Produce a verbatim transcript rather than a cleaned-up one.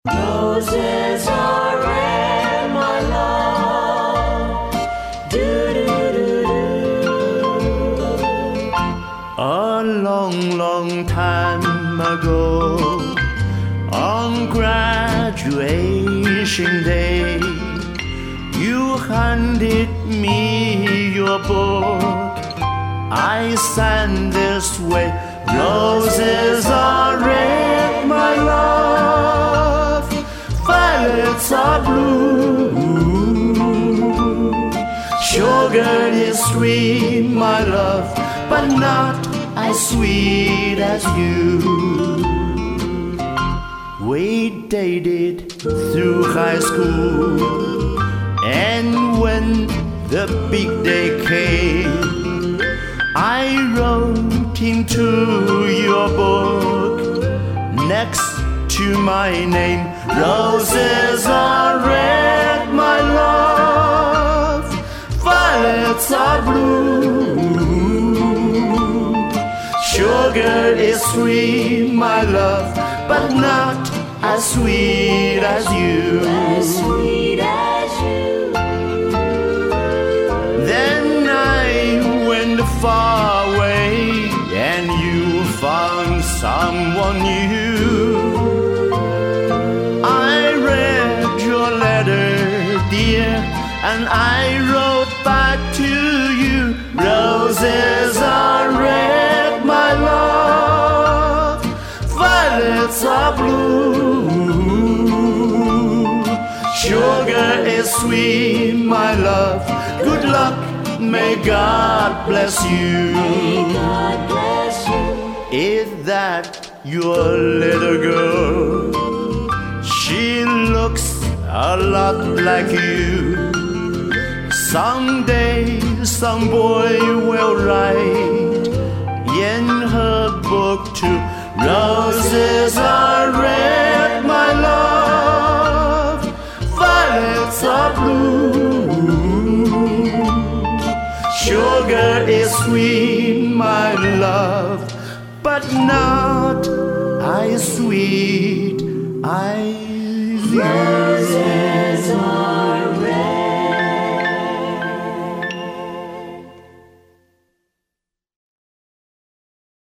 Roses are red, my love. Do do do do. A long, long time ago, on graduation day, you handed me your book. I sang this way: roses are red, my love. Violets are blue. Sugar is sweet, my love, but not as sweet as you. We dated through high school, and when the big day came, I wrote into your book next to my name: roses are red, my love. Violets are blue. Sugar is sweet, my love, but not as sweet as you. As sweet as you. Then I went far away, and you found someone new. I read your letter, dear, and I wrote back to you: roses are red, my love. Violets are blue. Sugar is sweet, my love. Good luck, may God bless you. May God bless you. Is that your little girl? She looks a lot like you. Someday some boy will write in her book too: roses are red, my love. Violets are blue. Sugar is sweet, my love, but not as sweet as you.